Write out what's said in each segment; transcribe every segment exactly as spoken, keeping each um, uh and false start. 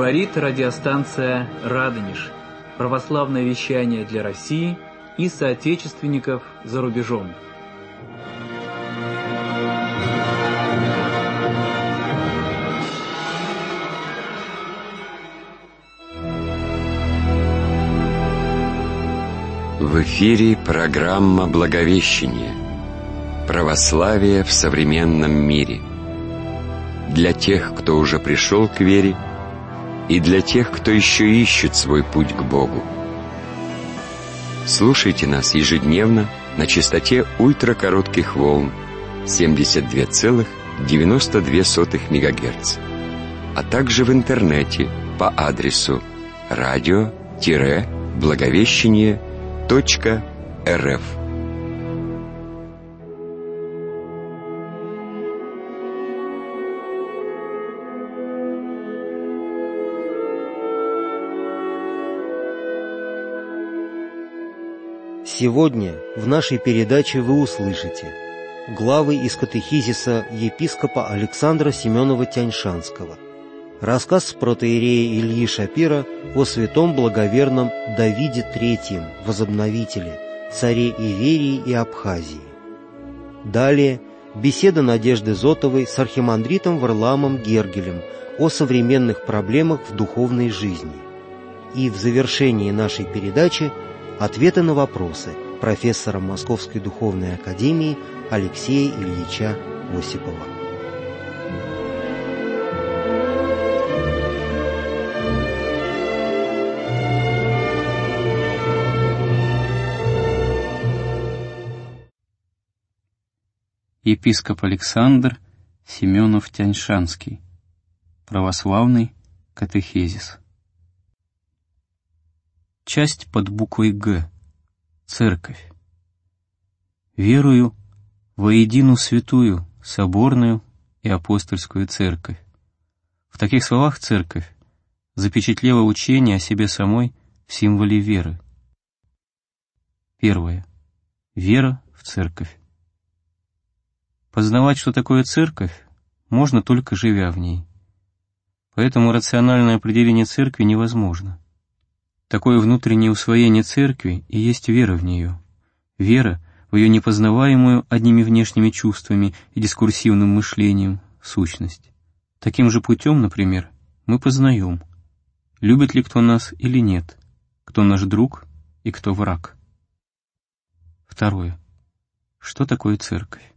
Говорит радиостанция «Радонеж». Православное вещание для России и соотечественников за рубежом. В эфире программа «Благовещение. Православие в современном мире». Для тех, кто уже пришел к вере, и для тех, кто еще ищет свой путь к Богу. Слушайте нас ежедневно на частоте ультракоротких волн семьдесят два целых девяносто две сотых мегагерц, а также в интернете по адресу радио-благовещение точка рф. Сегодня в нашей передаче вы услышите главы из катехизиса епископа Александра Семенова-Тяньшанского, рассказ протоиерея Ильи Шапира о святом благоверном Давиде Третьем, возобновителе, царе Иверии и Абхазии. Далее беседа Надежды Зотовой с архимандритом Варламом Гергелем о современных проблемах в духовной жизни. И в завершении нашей передачи ответы на вопросы профессора Московской духовной академии Алексея Ильича Осипова. Епископ Александр Семенов-Тяньшанский. Православный катехизис. Часть под буквой «Г». Церковь. Верую во единую святую, соборную и апостольскую церковь. В таких словах церковь запечатлела учение о себе самой в символе веры. Первое. Вера в церковь. Познавать, что такое церковь, можно только живя в ней. Поэтому рациональное определение церкви невозможно. Такое внутреннее усвоение церкви и есть вера в нее. Вера в ее непознаваемую одними внешними чувствами и дискурсивным мышлением сущность. Таким же путем, например, мы познаем, любит ли кто нас или нет, кто наш друг и кто враг. Второе. Что такое церковь?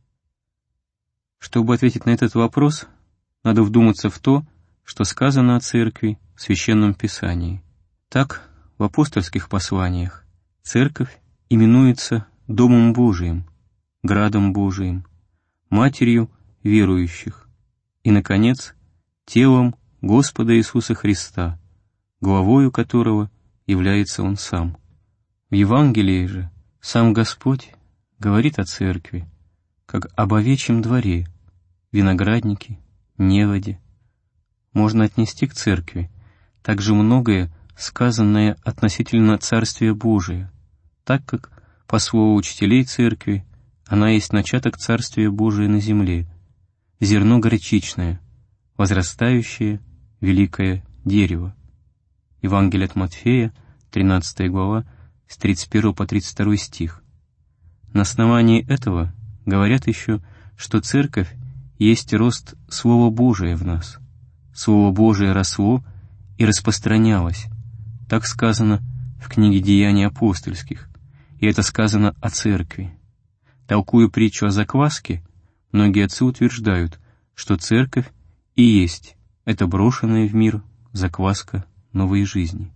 Чтобы ответить на этот вопрос, надо вдуматься в то, что сказано о церкви в Священном Писании. Так, в апостольских посланиях церковь именуется Домом Божиим, Градом Божиим, Матерью верующих и, наконец, телом Господа Иисуса Христа, главою которого является Он сам. В Евангелии же сам Господь говорит о церкви, как об овечьем дворе, винограднике, неводе. Можно отнести к церкви также многое, сказанное относительно Царствия Божия, так как, по слову учителей церкви, она есть начаток Царствия Божия на земле, зерно горчичное, возрастающее великое дерево. Евангелие от Матфея, тринадцатая глава, с тридцать первого по тридцать второй стих. На основании этого говорят еще, что церковь есть рост Слова Божия в нас. Слово Божие росло и распространялось. Так сказано в книге «Деяний апостольских», и это сказано о церкви. Толкуя притчу о закваске, многие отцы утверждают, что церковь и есть эта брошенная в мир закваска новой жизни.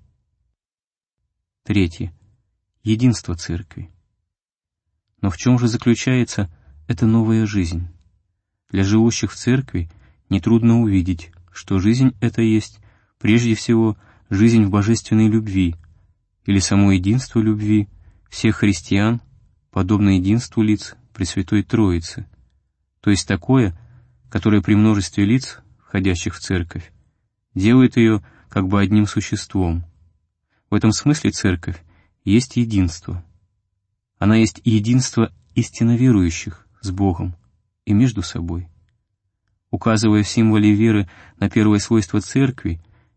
Третье. Единство церкви. Но в чем же заключается эта новая жизнь? Для живущих в церкви нетрудно увидеть, что жизнь эта есть прежде всего жизнь в божественной любви, или само единство любви всех христиан, подобно единству лиц Пресвятой Троицы, то есть такое, которое при множестве лиц, входящих в церковь, делает ее как бы одним существом. В этом смысле церковь есть единство. Она есть единство истинно верующих с Богом и между собой. Указывая в символе веры на первое свойство церкви,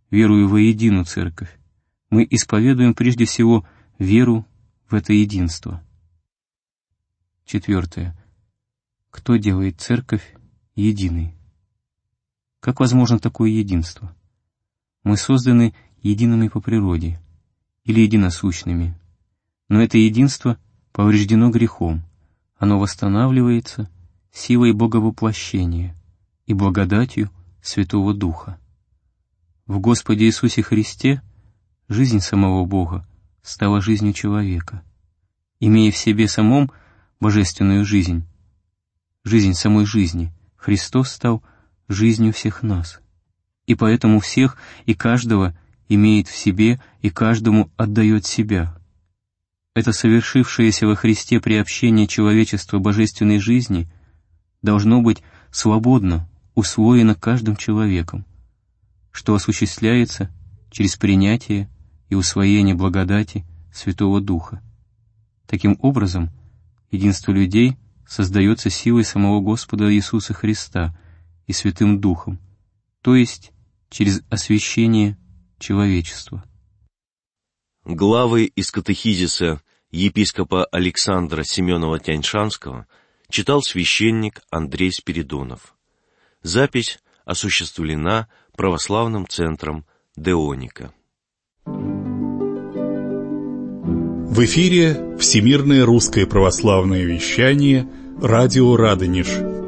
верую во единую церковь, мы исповедуем прежде всего веру в это единство. Четвертое. Кто делает церковь единой? Как возможно такое единство? Мы созданы едиными по природе или единосущными, но это единство повреждено грехом, оно восстанавливается силой Боговоплощения и благодатью Святого Духа. В Господе Иисусе Христе жизнь самого Бога стала жизнью человека. Имея в себе самом божественную жизнь, жизнь самой жизни, Христос стал жизнью всех нас, и поэтому всех и каждого имеет в себе и каждому отдает себя. Это совершившееся во Христе приобщение человечества божественной жизни должно быть свободно усвоено каждым человеком, что осуществляется через принятие и усвоение благодати Святого Духа. Таким образом, единство людей создается силой самого Господа Иисуса Христа и Святым Духом, то есть через освящение человечества. Главы из катехизиса епископа Александра Семенова-Тяньшанского читал священник Андрей Спиридонов. Запись осуществлена православным центром Деоника. В эфире Всемирное русское православное вещание «Радио Радонеж».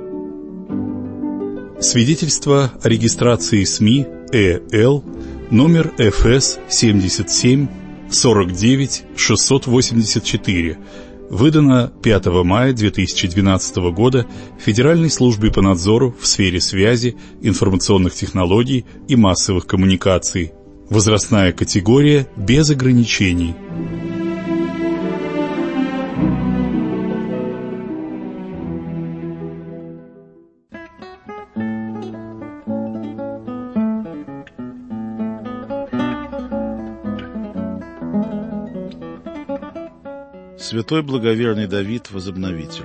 Свидетельство о регистрации СМИ ЭЛ номер эф эс семьдесят семь сорок девять шестьсот восемьдесят четыре, выдано пятого мая две тысячи двенадцатого года Федеральной службе по надзору в сфере связи, информационных технологий и массовых коммуникаций. Возрастная категория без ограничений. Святой благоверный Давид Возобновитель.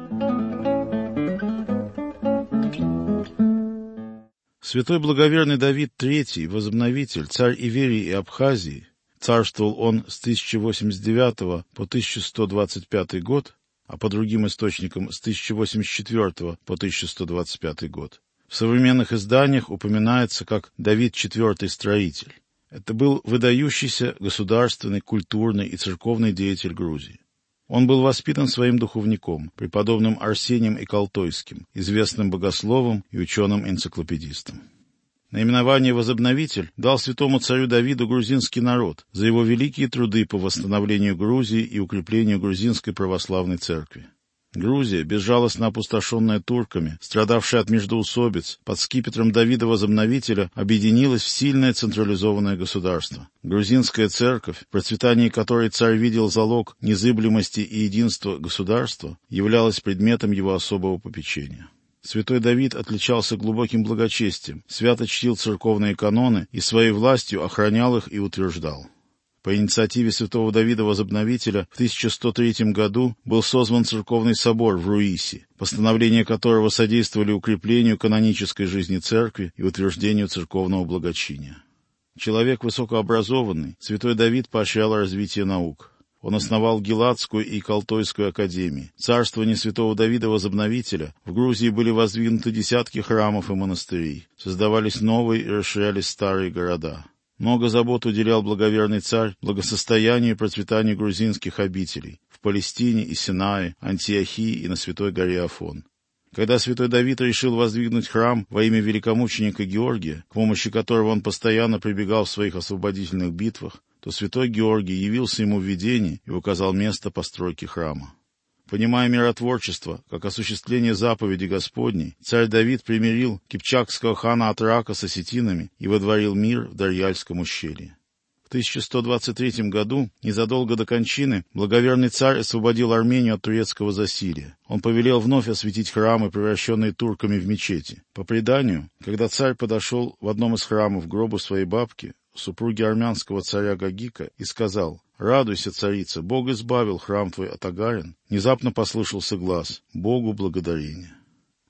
Святой благоверный Давид третий Возобновитель, царь Иверии и Абхазии, царствовал он с тысяча восемьдесят девятого по тысяча сто двадцать пятый год, а по другим источникам с тысяча восемьдесят четвертого по тысяча сто двадцать пятый год. В современных изданиях упоминается как Давид четвертый Строитель. Это был выдающийся государственный, культурный и церковный деятель Грузии. Он был воспитан своим духовником, преподобным Арсением Иколтойским, известным богословом и ученым-энциклопедистом. Наименование «Возобновитель» дал святому царю Давиду грузинский народ за его великие труды по восстановлению Грузии и укреплению грузинской православной церкви. Грузия, безжалостно опустошенная турками, страдавшая от междоусобиц, под скипетром Давида Возобновителя объединилась в сильное централизованное государство. Грузинская церковь, в процветании которой царь видел залог незыблемости и единства государства, являлась предметом его особого попечения. Святой Давид отличался глубоким благочестием, свято чтил церковные каноны и своей властью охранял их и утверждал. По инициативе святого Давида Возобновителя в тысяча сто третьем году был созван церковный собор в Руиси, постановления которого содействовали укреплению канонической жизни церкви и утверждению церковного благочиния. Человек высокообразованный, святой Давид поощрял развитие наук. Он основал Геладскую и Колтойскую академии. В царствовании святого Давида Возобновителя в Грузии были воздвигнуты десятки храмов и монастырей, создавались новые и расширялись старые города. Много забот уделял благоверный царь благосостоянию и процветанию грузинских обителей в Палестине и Синае, Антиохии и на Святой горе Афон. Когда святой Давид решил воздвигнуть храм во имя великомученика Георгия, к помощи которого он постоянно прибегал в своих освободительных битвах, то святой Георгий явился ему в видении и указал место постройки храма. Понимая миротворчество как осуществление заповеди Господней, царь Давид примирил кипчакского хана Атрака с осетинами и водворил мир в Дарьяльском ущелье. В тысяча сто двадцать третьем году, незадолго до кончины, благоверный царь освободил Армению от турецкого засилья. Он повелел вновь осветить храмы, превращенные турками в мечети. По преданию, когда царь подошел в одном из храмов к гробу своей бабки, супруги армянского царя Гагика, и сказал: «Радуйся, царица, Бог избавил храм твой от огарин», внезапно послышался глас: «Богу благодарение».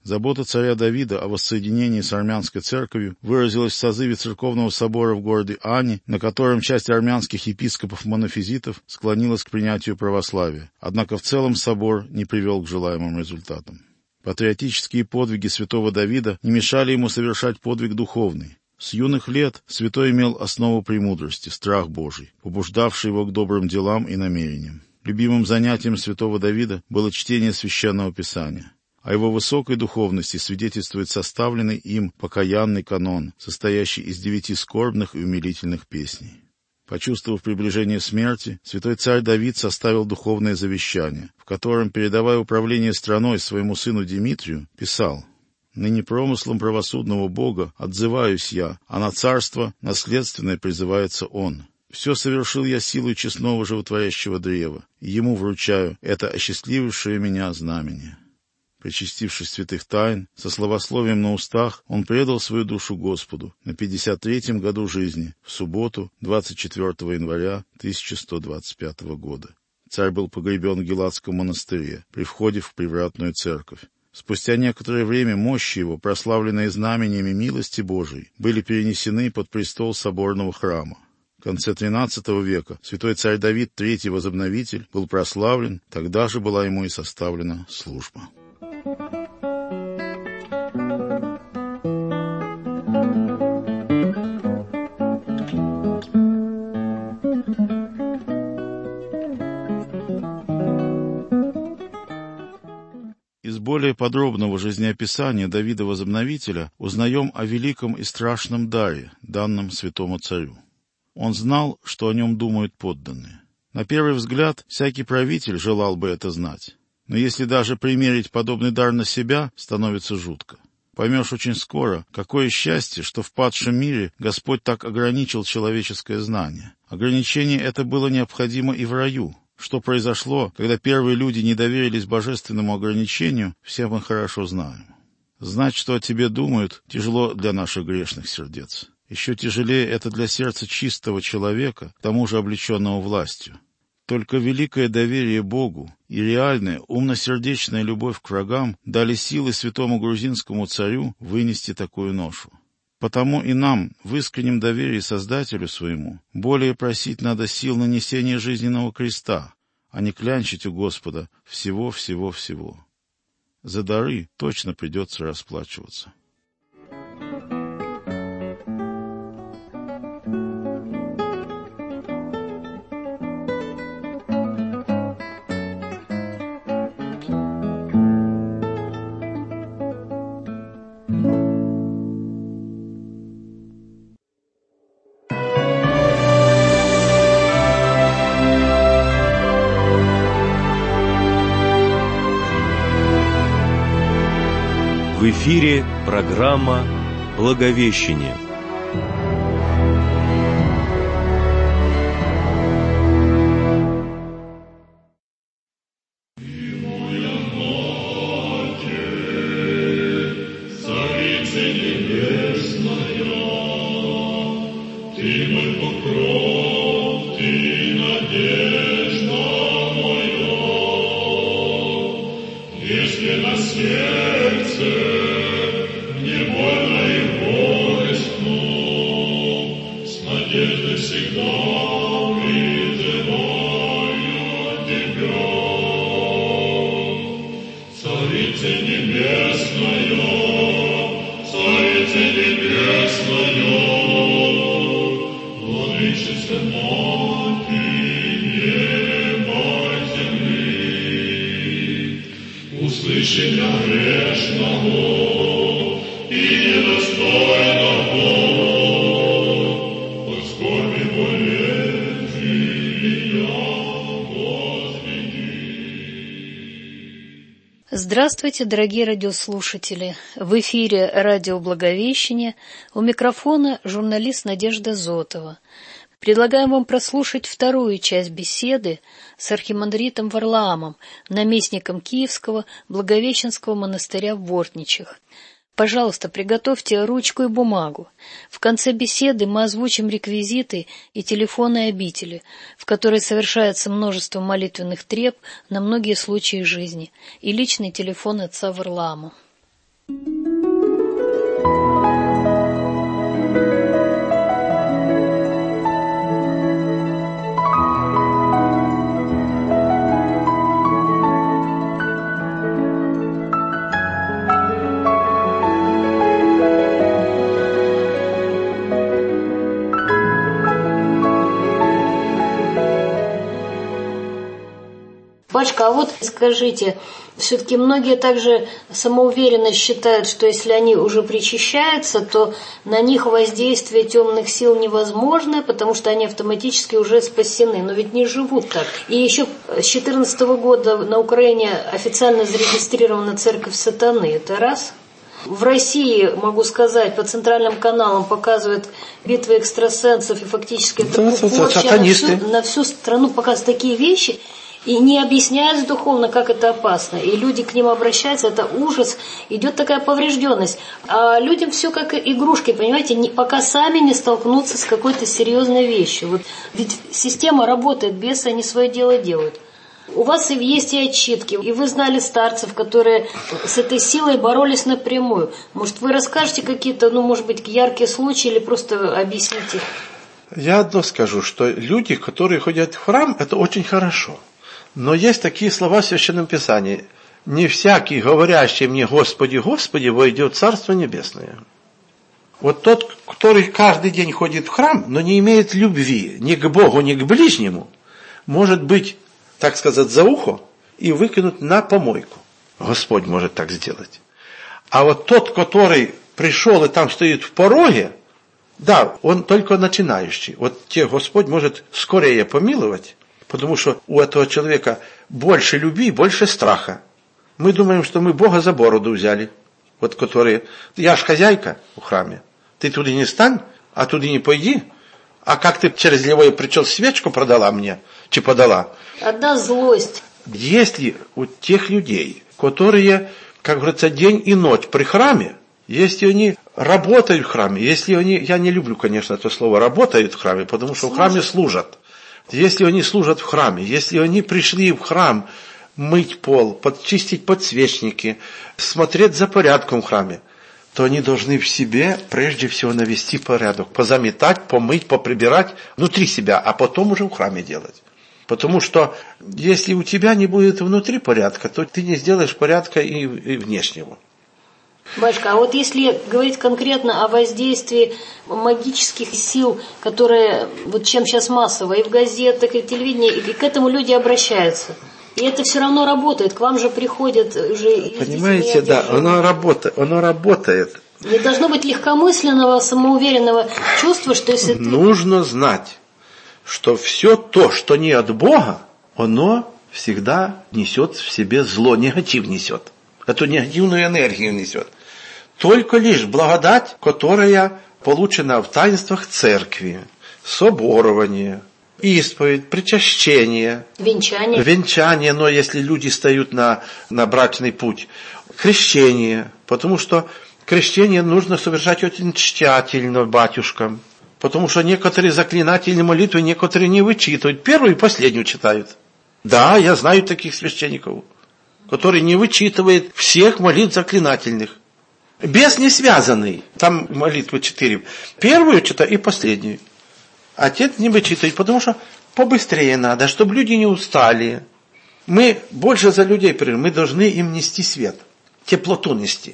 Забота царя Давида о воссоединении с армянской церковью выразилась в созыве церковного собора в городе Ани, на котором часть армянских епископов-монофизитов склонилась к принятию православия, однако в целом собор не привел к желаемым результатам. Патриотические подвиги святого Давида не мешали ему совершать подвиг духовный. С юных лет святой имел основу премудрости, страх Божий, побуждавший его к добрым делам и намерениям. Любимым занятием святого Давида было чтение Священного Писания. О его высокой духовности свидетельствует составленный им покаянный канон, состоящий из девяти скорбных и умилительных песней. Почувствовав приближение смерти, святой царь Давид составил духовное завещание, в котором, передавая управление страной своему сыну Димитрию, писал: «Ныне промыслом правосудного Бога отзываюсь я, а на царство наследственное призывается он. Все совершил я силой честного животворящего древа, и ему вручаю это осчастливившее меня знамение». Причастившись святых тайн, со славословием на устах, он предал свою душу Господу на пятьдесят третьем году жизни, в субботу, двадцать четвёртого января тысяча сто двадцать пятого года. Царь был погребен в Геладском монастыре, при входе в привратную церковь. Спустя некоторое время мощи его, прославленные знамениями милости Божией, были перенесены под престол соборного храма. В конце тринадцатого века святой царь Давид, третий возобновитель, был прославлен, тогда же была ему и составлена служба. Из более подробного жизнеописания Давида Возобновителя узнаем о великом и страшном даре, данном святому царю. Он знал, что о нем думают подданные. На первый взгляд, всякий правитель желал бы это знать. Но если даже примерить подобный дар на себя, становится жутко. Поймешь очень скоро, какое счастье, что в падшем мире Господь так ограничил человеческое знание. Ограничение это было необходимо и в раю. Что произошло, когда первые люди не доверились божественному ограничению, все мы хорошо знаем. Знать, что о тебе думают, тяжело для наших грешных сердец. Еще тяжелее это для сердца чистого человека, к тому же облеченного властью. Только великое доверие Богу и реальная, умносердечная любовь к врагам дали силы святому грузинскому царю вынести такую ношу. Потому и нам, в искреннем доверии Создателю своему, более просить надо сил нанесения жизненного креста, а не клянчить у Господа всего-всего-всего. За дары точно придется расплачиваться. В эфире программа «Благовещение». Здравствуйте, дорогие радиослушатели! В эфире радио «Благовещение», у микрофона журналист Надежда Зотова. Предлагаем вам прослушать вторую часть беседы с архимандритом Варлаамом, наместником Киевского Благовещенского монастыря в Бортничах. Пожалуйста, приготовьте ручку и бумагу. В конце беседы мы озвучим реквизиты и телефоны обители, в которой совершается множество молитвенных треб на многие случаи жизни, и личный телефон отца Варлаама. Батюшка, а вот скажите, все-таки многие также самоуверенно считают, что если они уже причащаются, то на них воздействие темных сил невозможно, потому что они автоматически уже спасены. Но ведь не живут так. И еще с две тысячи четырнадцатого года на Украине официально зарегистрирована церковь сатаны. Это раз. В России, могу сказать, по центральным каналам показывают битвы экстрасенсов, и фактически это да, порча на всю, на всю страну показывают такие вещи, и не объясняют духовно, как это опасно. И люди к ним обращаются, это ужас, идет такая поврежденность. А людям все как игрушки, понимаете, не, пока сами не столкнутся с какой-то серьезной вещью. Вот, ведь система работает, бесы, они свое дело делают. У вас и есть и отчитки, и вы знали старцев, которые с этой силой боролись напрямую. Может, вы расскажете какие-то, ну, может быть, яркие случаи или просто объясните? Я одно скажу, что люди, которые ходят в храм, это очень хорошо. Но есть такие слова в Священном Писании. «Не всякий, говорящий мне, Господи, Господи, войдет в Царство Небесное». Вот тот, который каждый день ходит в храм, но не имеет любви ни к Богу, ни к ближнему, может быть, так сказать, за ухо и выкинуть на помойку. Господь может так сделать. А вот тот, который пришел и там стоит в пороге, да, он только начинающий. Вот тех Господь может скорее помиловать, потому что у этого человека больше любви, больше страха. Мы думаем, что мы Бога за бороду взяли. Вот которые, я ж хозяйка в храме, ты туда не стань, а туда не пойди. А как ты через левое плечо свечку продала мне, чи подала? Одна злость. Если у тех людей, которые, как говорится, день и ночь при храме, если они работают в храме, если они, я не люблю, конечно, это слово «работают в храме», потому что служат. В храме служат. Если они служат в храме, если они пришли в храм мыть пол, подчистить подсвечники, смотреть за порядком в храме, то они должны в себе прежде всего навести порядок, позаметать, помыть, поприбирать внутри себя, а потом уже в храме делать. Потому что если у тебя не будет внутри порядка, то ты не сделаешь порядка и, и внешнего. Батюшка, а вот если говорить конкретно о воздействии магических сил, которые, вот чем сейчас массово, и в газетах, и в телевидении, и к этому люди обращаются. И это все равно работает, к вам же приходят уже... Понимаете, да, оно работает, оно работает. Не должно быть легкомысленного, самоуверенного чувства, что если ты... Нужно знать, что все то, что не от Бога, оно всегда несет в себе зло, негатив несет. Эту негативную энергию несет. Только лишь благодать, которая получена в таинствах церкви, соборование, исповедь, причащение, венчание, венчание, но если люди встают на, на брачный путь, крещение, потому что крещение нужно совершать очень тщательно батюшкам, потому что некоторые заклинательные молитвы некоторые не вычитывают, первую и последнюю читают. Да, я знаю таких священников, которые не вычитывают всех молитв заклинательных. Бес не связанный, там молитвы четыре, первую читаю и последнюю. Отец не вычитывает, потому что побыстрее надо, чтобы люди не устали. Мы больше за людей, мы должны им нести свет, теплоту нести.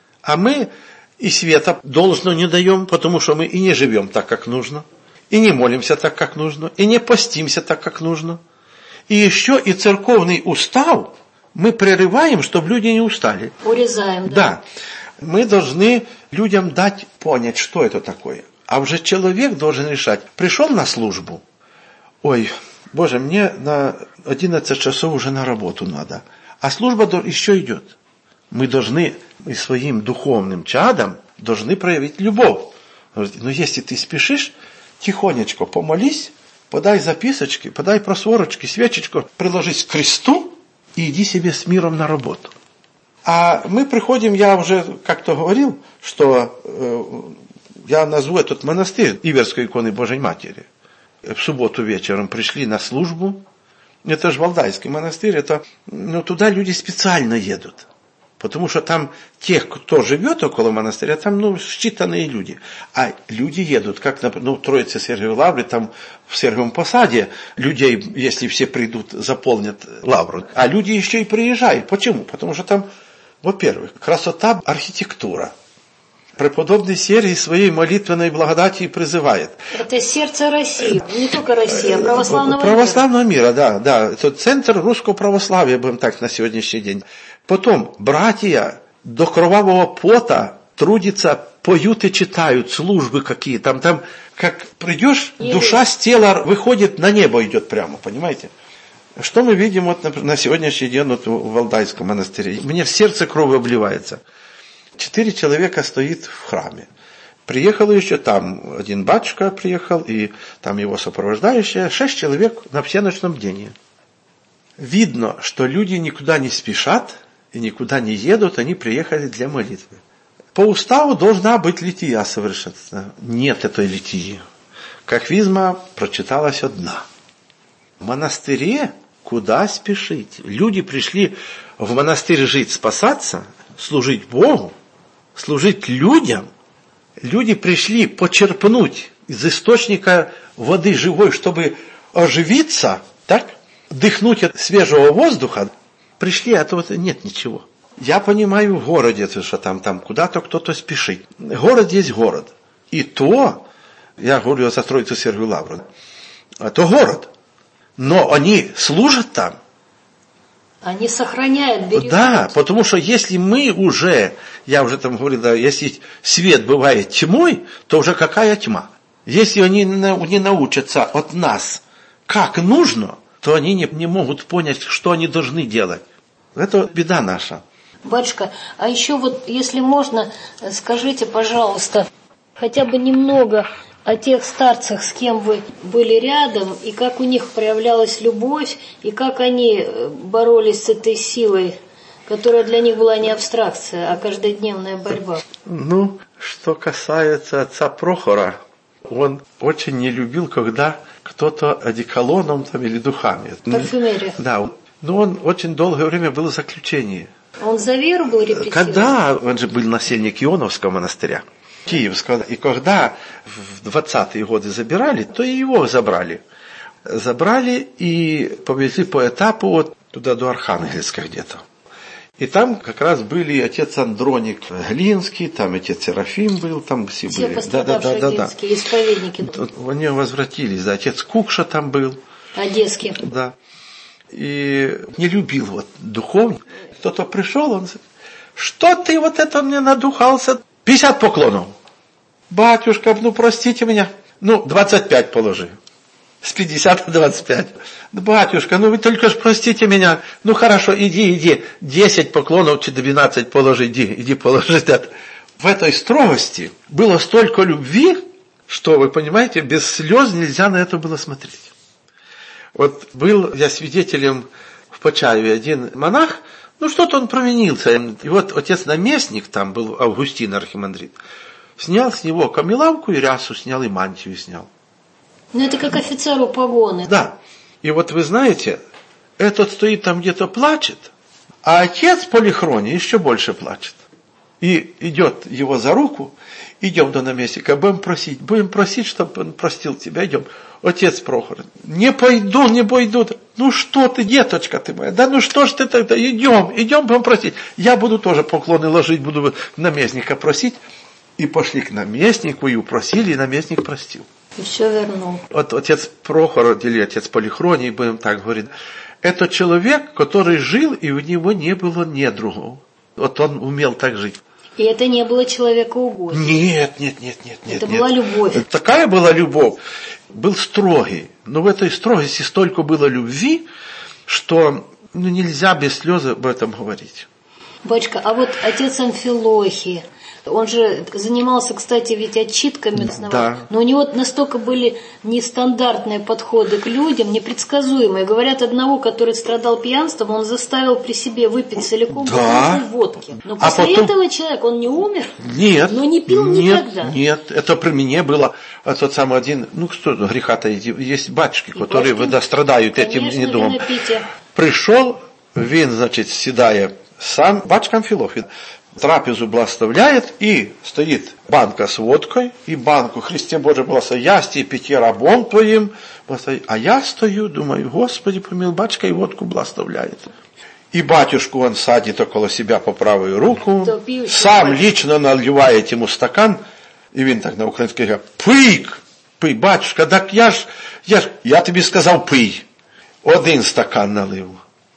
А мы и света должно не даем, потому что мы и не живем так, как нужно, и не молимся так, как нужно, и не постимся так, как нужно. И еще и церковный устав мы прерываем, чтобы люди не устали. Урезаем, да. Да. Мы должны людям дать понять, что это такое. А уже человек должен решать. Пришел на службу. Ой, Боже, мне на одиннадцать часов уже на работу надо. А служба еще идет. Мы должны и своим духовным чадам должны проявить любовь. Но если ты спешишь, тихонечко помолись, подай записочки, подай просворочки, свечечку, приложись к кресту и иди себе с миром на работу. А мы приходим, я уже как-то говорил, что... Э, я назову этот монастырь Иверской иконы Божьей Матери. В субботу вечером пришли на службу. Это же Валдайский монастырь. Это, ну, туда люди специально едут. Потому что там тех, кто живет около монастыря, там ну, считанные люди. А люди едут, как на ну, Троице Сергиевой Лавре, там в Сергиевом Посаде людей, если все придут, заполнят лавру. А люди еще и приезжают. Почему? Потому что там, во-первых, красота, архитектура. Преподобный Сергий своей молитвенной благодати призывает. Это сердце России, не только России, а православного, православного мира. мира. Да, да. Это центр русского православия, будем так на сегодняшний день. Потом, братья до кровавого пота трудятся, поют и читают службы какие. Там, там, как придешь, и душа с тела выходит, на небо идет прямо, понимаете? Что мы видим вот, например, на сегодняшний день вот в Валдайском монастыре? Мне в сердце кровь обливается. Четыре человека стоит в храме. Приехал еще там, один батюшка приехал, и там его сопровождающие, шесть человек на всеночном бдении. Видно, что люди никуда не спешат и никуда не едут, они приехали для молитвы. По уставу должна быть лития совершенно. Нет этой литии. Как визма прочиталась одна. В монастыре куда спешить? Люди пришли в монастырь жить, спасаться, служить Богу, служить людям. Люди пришли почерпнуть из источника воды живой, чтобы оживиться, так? Дыхнуть от свежего воздуха. Пришли, а то вот нет ничего. Я понимаю в городе, что там, там куда-то кто-то спешит. Город есть город. И то, я говорю за Троицу Сергию Лавру, это город. Но они служат там. Они сохраняют берегут. Да, потому что если мы уже, я уже там говорил, да, если свет бывает тьмой, то уже какая тьма? Если они не научатся от нас, как нужно, то они не, не могут понять, что они должны делать. Это беда наша. Батюшка, а еще вот, если можно, скажите, пожалуйста, хотя бы немного о тех старцах, с кем вы были рядом, и как у них проявлялась любовь, и как они боролись с этой силой, которая для них была не абстракция, а каждодневная борьба. Ну, что касается отца Прохора, он очень не любил, когда кто-то одеколоном там, или духами. Парфюмерия. Да, но он очень долгое время был в заключении. Он за веру был репрессирован? Когда, он же был насельник Ионовского монастыря, Киевского, и когда в двадцатые годы забирали, то и его забрали. Забрали и повезли по этапу вот туда до Архангельска где-то. И там как раз были отец Андроник Глинский, там отец Серафим был, там все, все были. Пострадавшие да, да, да, глинские, да. Исповедники. Они возвратились, да, отец Кукша там был. Одесский. Да. И не любил вот духовник. Кто-то пришел, он говорит, что ты вот это мне надухался? пятьдесят поклонов. Батюшка, ну простите меня. Ну, двадцать пять положи. С пятидесяти до двадцати пяти. Батюшка, ну вы только ж простите меня. Ну хорошо, иди, иди. десять поклонов, двенадцать положи, иди, иди положи. В этой строгости было столько любви, что, вы понимаете, без слез нельзя на это было смотреть. Вот был я свидетелем в Почаеве один монах, ну что-то он провинился. И вот отец-наместник, там был Августин архимандрит, снял с него камелавку и рясу снял, и мантию снял. Ну это как офицеру погоны. Да. И вот вы знаете, этот стоит там где-то плачет, а отец Полихроний еще больше плачет. И идет его за руку, идем до наместника, будем просить, будем просить, чтобы он простил тебя, идем. Отец Прохор, не пойду, не пойду. Ну что ты, деточка ты моя, да ну что ж ты тогда, идем, идем, будем просить. Я буду тоже поклоны ложить, буду наместника просить. И пошли к наместнику, и упросили, и наместник простил. И все вернул. Вот отец Прохор, или отец Полихроний, будем так говорить, это человек, который жил, и у него не было недругов. Вот он умел так жить. И это не было человекоугодие. Нет, нет, нет, нет, нет. Это нет. была любовь. Такая была любовь. Был строгий. Но в этой строгости столько было любви, что ну, нельзя без слез об этом говорить. Батюшка, а вот отец Амфилохий, он же занимался, кстати, ведь отчитками, да. Но у него настолько были нестандартные подходы к людям, непредсказуемые. Говорят, одного, который страдал пьянством, он заставил при себе выпить целиком да. водки. Но а после потом... этого человек, он не умер, нет, но не пил нет, никогда. Нет, это при мне было тот самый один, ну что, греха-то есть батюшки, и которые батюшки, страдают конечно, этим недугом. Пришел, вин, значит, седая, сам батюшка Амфилохий. Трапезу благословляет, и стоит банка с водкой, и банку, Христе Боже, благослови, я с пяти рабом твоим, благослови. А я стою, думаю, Господи помилуй, батюшка и водку благословляет. И батюшку он садит около себя по правую руку, сам лично наливает ему стакан, и він так на українській говорить: пий, пий, батюшка, так я ж, я ж, я тобі сказав пий. Один стакан налив,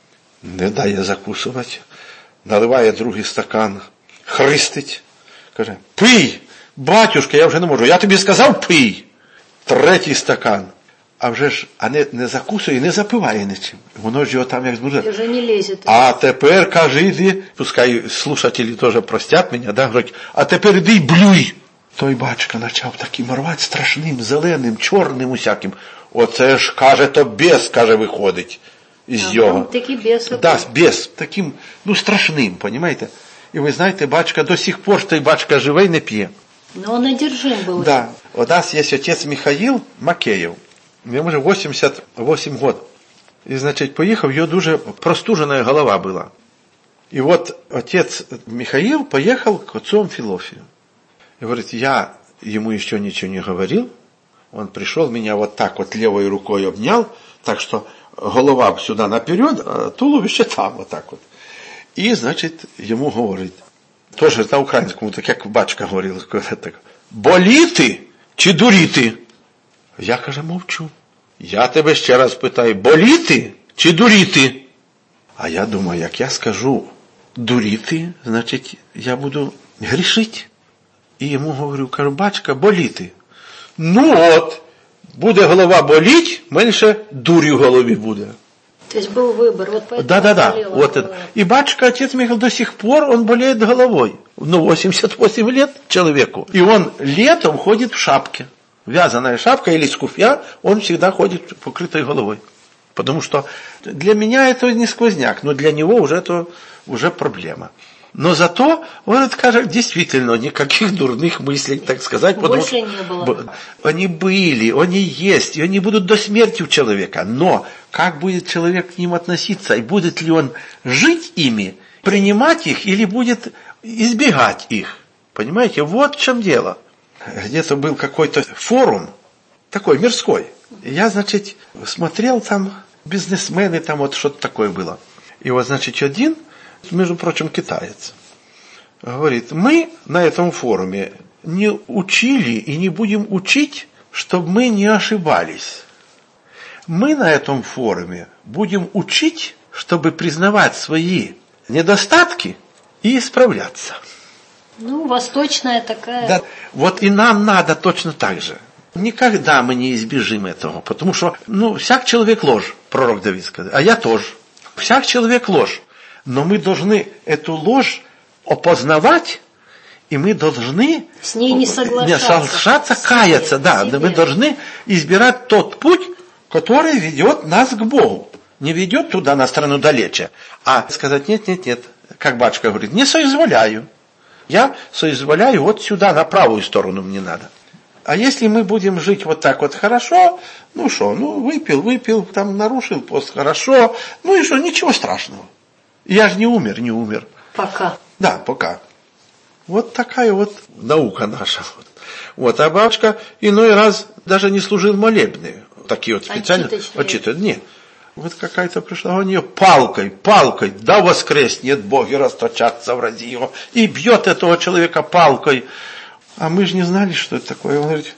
не дає закусувати, наливає другий стакан, христить, каже: пий, батюшка, я вже не можу, я тобі сказав пий. Третій стакан. А вже ж, а не, не закусує, не запиває нічим. Воно ж його там як збуже. Вже не лізе. А тепер, каже, іди, пускай слушателі теж простять мене, да, говорять, а тепер іди й блюй. Той батюшка почав таким рвати страшним, зеленим, чорним усяким. Оце ж, каже, то бес, каже, виходить із а, його. Такий бес. Да, бес, таким, ну, страшним, понимаете? І ви знаєте, батюшка до сих пор, той батюшка живий, не п'є. Но он одержим был. Да, у нас є отець Михаїл Макеєв. Ему уже восемьдесят восемь год. И, значит, поехал, у него дуже простуженная голова была. И вот отец Михаил поехал к отцу Амфилофию. И говорит, я ему еще ничего не говорил. Он пришел, меня вот так вот левой рукой обнял, так что голова сюда наперед, а туловище там вот так вот. И, значит, ему говорит, тоже на украинскому, так как батюшка говорил, так, боліти чи дуріти? Я, каже, мовчу. Я тебе ще раз питаю, боліти чи дуріти? А я думаю, як я скажу дуріти, значить, я буду грішити. І йому говорю, кажу, батька, боліти. Ну от, буде голова боліть, менше дурі в голові буде. То есть был выбор, вот поэтому да, да, да. Вот это. И батюшка, отец Михаил, до сих пор он болеет головой. Ну, восемьдесят восемь лет человеку. И он летом ходит в шапке. Вязаная шапка или скуфья, он всегда ходит покрытой головой. Потому что для меня это не сквозняк, но для него уже это уже проблема. Но зато, он скажет, действительно, никаких дурных мыслей, так сказать. Больше не было. Они были, они есть, и они будут до смерти у человека. Но как будет человек к ним относиться, и будет ли он жить ими, принимать их, или будет избегать их? Понимаете, вот в чем дело. Где-то был какой-то форум, такой мирской. Я, значит, смотрел там, бизнесмены, там вот что-то такое было. И вот, значит, один, между прочим, китаец, говорит, мы на этом форуме не учили и не будем учить, чтобы мы не ошибались. Мы на этом форуме будем учить, чтобы признавать свои недостатки и исправляться. Ну, восточная такая. Да, вот и нам надо точно так же. Никогда мы не избежим этого, потому что, ну, всяк человек ложь, пророк Давид сказал, а я тоже. Всяк человек ложь. Но мы должны эту ложь опознавать, и мы должны с ней не соглашаться, не соглашаться каяться. Да, мы должны избирать тот путь, который ведет нас к Богу. Не ведет туда, на сторону далече, а сказать, нет, нет, нет, как батюшка говорит, не соизволяю. Я соизволяю вот сюда, на правую сторону мне надо. А если мы будем жить вот так вот хорошо, ну что, ну выпил, выпил, там нарушил пост, хорошо, ну и что, ничего страшного. Я же не умер, не умер. Пока. Да, пока. Вот такая вот наука наша. Вот, а батюшка иной раз даже не служил молебны. Такие вот специально. Отчитывают. Нет. Вот какая-то пришла, у нее палкой, палкой, да воскреснет Бог и расточаться врази его, и бьет этого человека палкой. А мы же не знали, что это такое. Он говорит,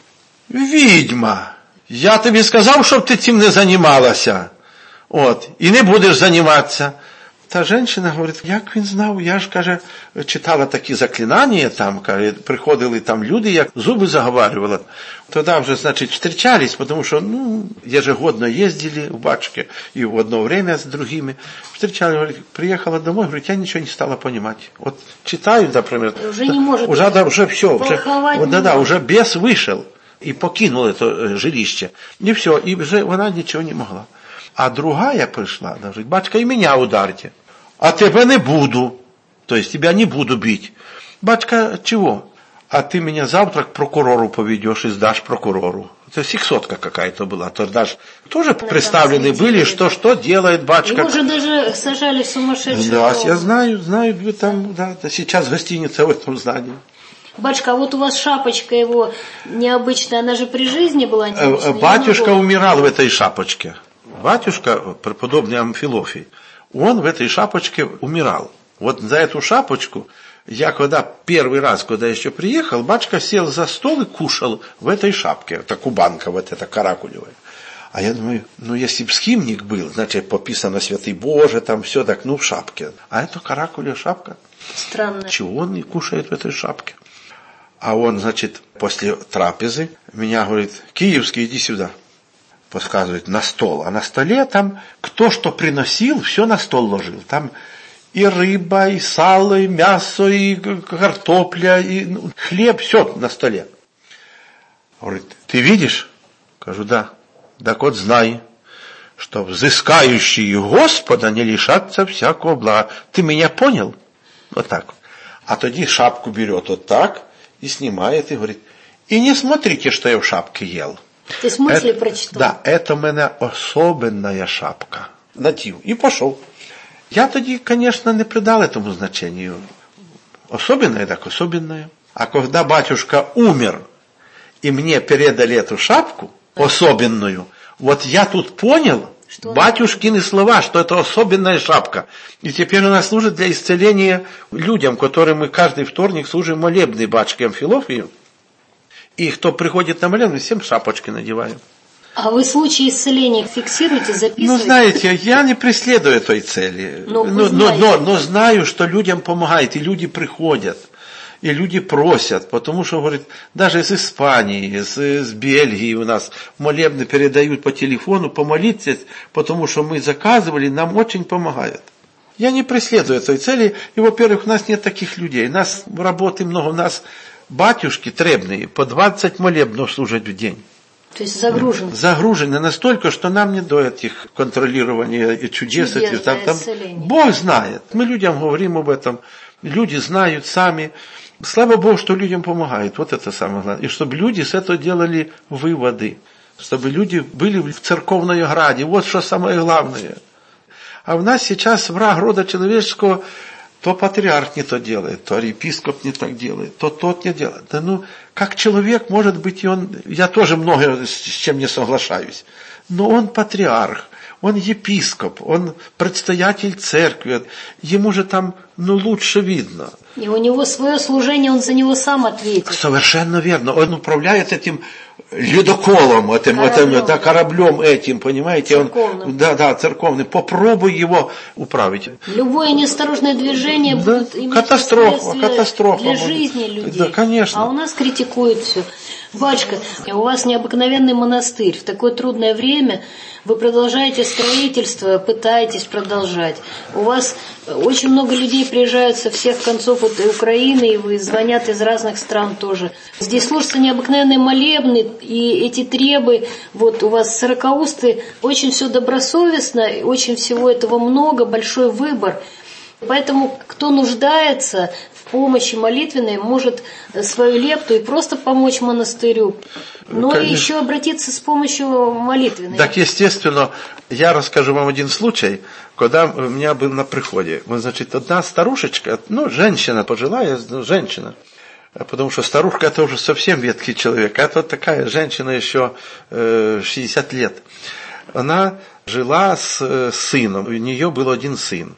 ведьма, я тебе сказал, щоб ти цим не занималася. Вот, и не будешь заниматься. Та женщина говорить, як він знав, я ж, каже, читала такі заклинання там, каже, приходили там люди, як зуби заговаривали. Тогда вже, значит, встречались, потому что, ну, ежегодно ездили в батюшке, и в одно время с другими. Встречались, говорит, приехала домой, говорит, я ничего не стала понимать. Вот читаю, например. Уже не может. Уже, да, уже все. Уже, вот, да, да, может. уже бес вышел и покинул это жилище. И все, и уже она ничего не могла. А другая пришла, она говорит, батюшка, и меня ударьте. А тебя не буду, то есть тебя не буду бить. Батюшка, чего? А ты меня завтра к прокурору поведешь и сдашь прокурору. Это сексотка какая-то была. Тогда же тоже представлены были, что что делает батюшка. Его же даже сажали в сумасшедший Да, дом. я знаю, знаю, вы там, да, сейчас гостиница в этом здании. Батюшка, а вот у вас шапочка его необычная, она же при жизни была необычная. Батюшка умирал в этой шапочке. Батюшка, преподобный Амфилофий, он в этой шапочке умирал. Вот за эту шапочку я когда первый раз, когда еще приехал, батюшка сел за стол и кушал в этой шапке. Это кубанка вот эта каракулевая. А я думаю, ну если б схимник был, значит, пописано Святый Боже, там все так, ну в шапке. А это каракулевая шапка. Странно. Чего он не кушает в этой шапке? А он, значит, после трапезы меня говорит: Киевский, иди сюда. Подсказывает на стол. А на столе там кто что приносил, все на стол ложил. Там и рыба, и сало, и мясо, и картопля, и ну, хлеб, все на столе. Говорит: ты видишь? Кажу: да. Так вот знай, что взыскающие Господа не лишатся всякого блага. Ты меня понял? Вот так. А тоді шапку берет вот так и снимает и говорит: и не смотрите, что я в шапке ел. Ты с мысли прочитал? Да, это у меня особенная шапка. Надів. И пошел. Я тоді, конечно, не придал этому значению. Особенное так особенное. А когда батюшка умер, и мне передали эту шапку, особенную, вот я тут понял, что батюшкины слова, что это особенная шапка. И теперь она служит для исцеления людям, которым мы каждый вторник служим молебный батюшке Амфилофию. И кто приходит на молебный, всем шапочки надеваем. А вы случаи исцеления фиксируете, записываете? Ну, знаете, я не преследую той цели. Но, но, но, но, но знаю, что людям помогает, и люди приходят, и люди просят, потому что, говорит, даже из Испании, из, из Бельгии у нас молебны передают по телефону, помолитесь, потому что мы заказывали, нам очень помогает. Я не преследую этой цели, и, во-первых, у нас нет таких людей, у нас работы много, у нас батюшки требные, по двадцать молебнов служат в день. То есть загружены. Загружены настолько, что нам не до этих контролирования и чудес. Чудес, этих, там, да, там, Бог знает. Мы людям говорим об этом. Люди знают сами. Слава Богу, что людям помогает. Вот это самое главное. И чтобы люди с этого делали выводы. Чтобы люди были в церковной ограде. Вот что самое главное. А у нас сейчас враг рода человеческого, то патриарх не то делает, то епископ не так делает, то тот не делает. Да ну, как человек, может быть, и он, я тоже много с чем не соглашаюсь, но он патриарх, он епископ, он предстоятель церкви, ему же там, ну, лучше видно. И у него свое служение, он за него сам ответит. Совершенно верно, он управляет этим ледоколом, этим, кораблем, этим, да, кораблем этим, понимаете, церковным. Он, да, да, церковный, попробуй его управить. Любое неосторожное движение да, будет иметь катастрофа, катастрофа для будет. жизни людей. Да, конечно. А у нас критикуют все. Батюшка, у вас необыкновенный монастырь. В такое трудное время вы продолжаете строительство, пытаетесь продолжать. У вас очень много людей приезжают со всех концов вот, Украины, и вы звонят из разных стран тоже. Здесь служатся необыкновенные молебны, и эти требы, вот у вас сорокаусты, очень все добросовестно, очень всего этого много, большой выбор. Поэтому, кто нуждается в помощи молитвенной, может свою лепту и просто помочь монастырю, но Конечно. еще обратиться с помощью молитвенной. Так, естественно, я расскажу вам один случай, когда у меня был на приходе. Вот, значит, одна старушечка, ну, женщина пожилая, женщина, потому что старушка это уже совсем ветхий человек, а это такая женщина еще э, шестьдесят лет. Она жила с сыном, у нее был один сын.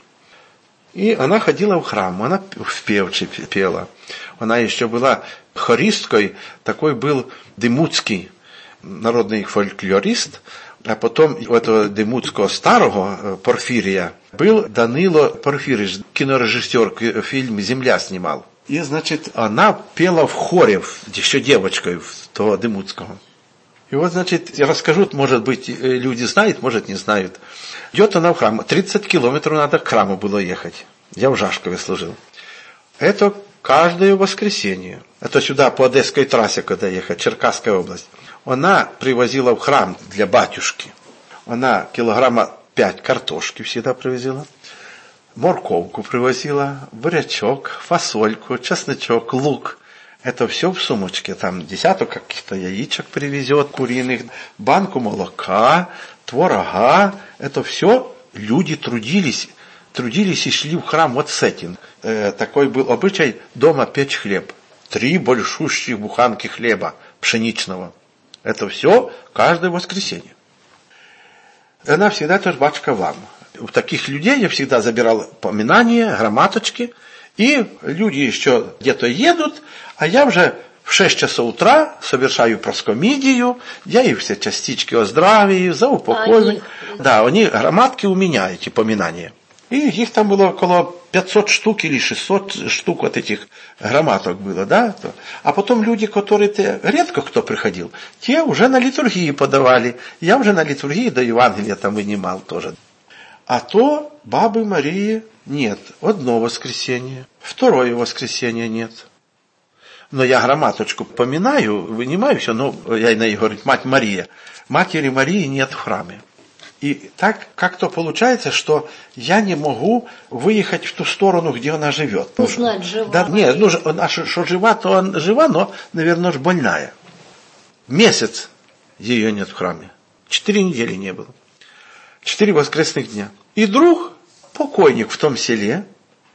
И она ходила в храм, она в певче пела. Она еще была хористкой, такой был Демуцький народный фольклорист. А потом у этого Демуцького старого Порфирия был Данило Порфирич, кинорежиссер, фильм «Земля» снимал. И, значит, она пела в хоре, еще девочкой, того Демуцкого. И вот, значит, я расскажу, может быть, люди знают, может, не знают. Идет она в храм. тридцать километров надо к храму было ехать. Я в Жашкове служил. Это каждое воскресенье. Это сюда по Одесской трассе, когда ехать, Черкасская область. Она привозила в храм для батюшки. Она килограмма пять картошки всегда привозила. Морковку привозила, бурячок, фасольку, чесночок, лук. Это все в сумочке. Там десяток каких-то яичек привезет, куриных, банку молока, творога. Это все люди трудились, трудились и шли в храм вот с этим. Э, такой был обычай дома печь хлеб. Три большущие буханки хлеба пшеничного. Это все каждое воскресенье. Она всегда тоже, батюшка, вам. У таких людей я всегда забирал поминания, грамматочки, и люди еще где-то едут, а я уже в шесть часов утра совершаю проскомидию, я их все частички о здравии, за упокой. Да, они грамматки у меня, эти поминания. И их там было около пятьсот штук или шестьсот штук вот этих грамматок было, да. А потом люди, которые редко кто приходил, те уже на литургии подавали. Я уже на литургии до Евангелия там вынимал тоже. А то бабы Марии нет. Одно воскресенье, второе воскресенье нет. Но я грамматочку поминаю, вынимаю все, но я и на ней говорю, мать Мария. Матери Марии нет в храме. И так как-то получается, что я не могу выехать в ту сторону, где она живет. Узнать, жива. Да, нет, ну, она, что жива, то она жива, но, наверное, уж больная. Месяц ее нет в храме. Четыре недели не было. Четыре воскресных дня. И вдруг покойник в том селе,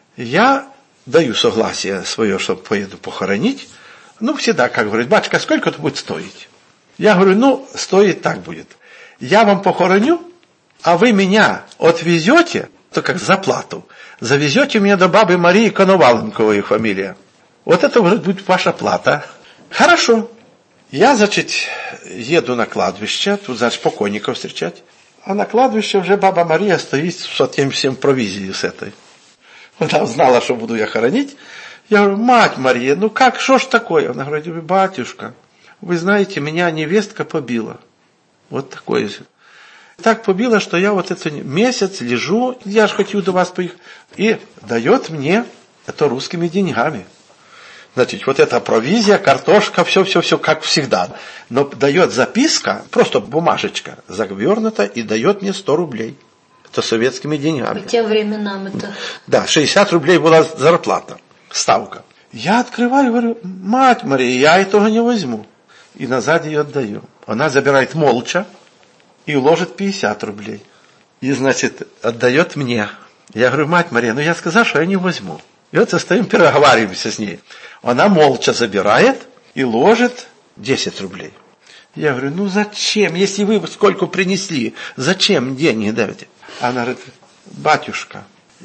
я даю согласие свое, что поеду похоронить. Ну, всегда, как говорит, батюшка, сколько это будет стоить? Я говорю, ну, стоит так будет. Я вам похороню, а вы меня отвезете, то как за плату, завезете меня до бабы Марии Коноваленковой, их фамилия. Вот это будет ваша плата. Хорошо. Я, значит, еду на кладбище, тут, значит, покойников встречать. А на кладбище уже баба Мария стоит с этим всем провизией с этой. Она знала, что буду я хоронить. Я говорю, мать Мария, ну как, что ж такое? Она говорит, батюшка, вы знаете, меня невестка побила. Вот такое. Так побило, что я вот этот месяц лежу, я же хочу до вас поехать. И дает мне это русскими деньгами. Значит, вот эта провизия, картошка, все-все-все, как всегда. Но дает записка, просто бумажечка, завернута, и дает мне сто рублей. Это советскими деньгами. По тем временам это... Да, шестьдесят рублей была зарплата, ставка. Я открываю, говорю, мать Мария, я этого не возьму. И назад ее отдаю. Она забирает молча и уложит пятьдесят рублей. И, значит, отдает мне. Я говорю, мать Мария, ну я сказал, что я не возьму. И вот стоим, переговариваемся с ней. Она молча забирает и ложит десять рублей. Я говорю, ну зачем, если вы сколько принесли, зачем деньги даете? Она говорит, батюшка,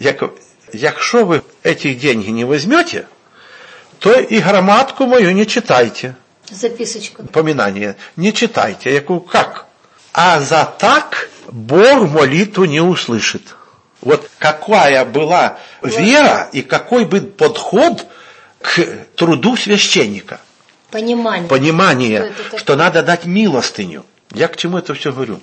якщо вы этих денег не возьмете, то и грамматку мою не читайте. Записочку. Поминание. Не читайте. Я говорю, как? А за так Бог молитву не услышит. Вот какая была вера и какой был подход к труду священника. Понимание. Понимание, что, что надо дать милостыню. Я к чему это все говорю?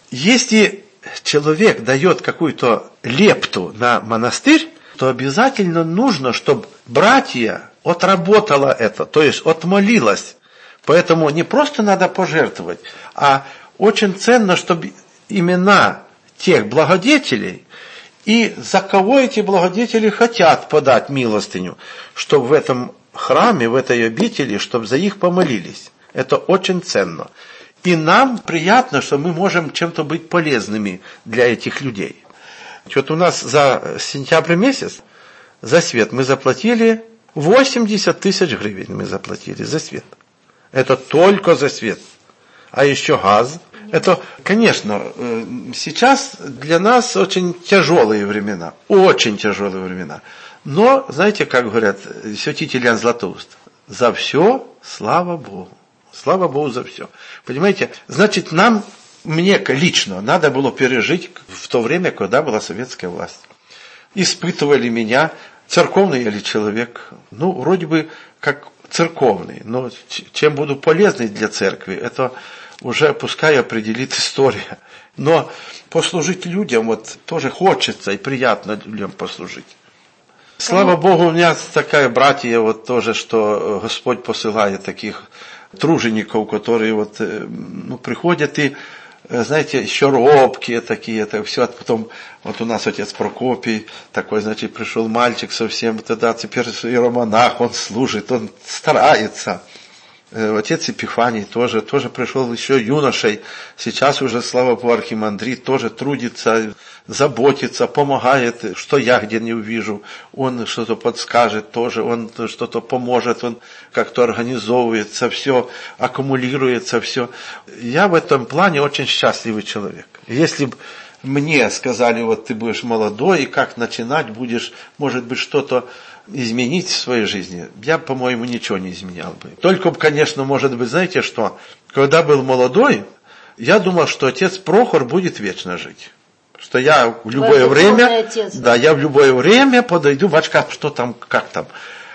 Если человек дает какую-то лепту на монастырь, то обязательно нужно, чтобы братья отработала это, то есть отмолилась. Поэтому не просто надо пожертвовать, а очень ценно, чтобы имена тех благодетелей и за кого эти благодетели хотят подать милостыню, чтобы в этом храме, в этой обители, чтобы за них помолились. Это очень ценно. И нам приятно, что мы можем чем-то быть полезными для этих людей. Вот у нас за сентябрь месяц, за свет мы заплатили восемьдесят тысяч гривен мы заплатили за свет. Это только за свет. А еще газ. Это, конечно, сейчас для нас очень тяжелые времена. Очень тяжелые времена. Но, знаете, как говорят святитель Иоанн Златоуст, за все слава Богу. Слава Богу за все. Понимаете, значит, нам, мне лично, надо было пережить в то время, когда была советская власть. Испытывали меня, церковный я ли человек, ну, вроде бы как церковный, но чем буду полезный для церкви, это уже пускай определит история. Но послужить людям вот тоже хочется и приятно людям послужить. Слава Богу, у меня такая братья вот тоже, что Господь посылает таких тружеников, которые вот, ну, приходят и, знаете, еще робкие такие, это все, а потом вот у нас отец Прокопий, такой, значит, пришел мальчик совсем, тогда теперь иеромонах, он служит, он старается. Отец Епифаний тоже, тоже пришел еще юношей, сейчас уже, слава Богу, архимандрит, тоже трудится, заботится, помогает, что я где не увижу, он что-то подскажет тоже, он что-то поможет, он как-то организовывается, все, аккумулируется, все. Я в этом плане очень счастливый человек. Если бы мне сказали, вот ты будешь молодой, и как начинать будешь, может быть, что-то изменить в своей жизни, я, по-моему, ничего не изменял бы. Только, конечно, может быть, знаете что, когда был молодой, я думал, что отец Прохор будет вечно жить. Что я в любое время, отец, да, я в любое время подойду, батюшка, что там, как там.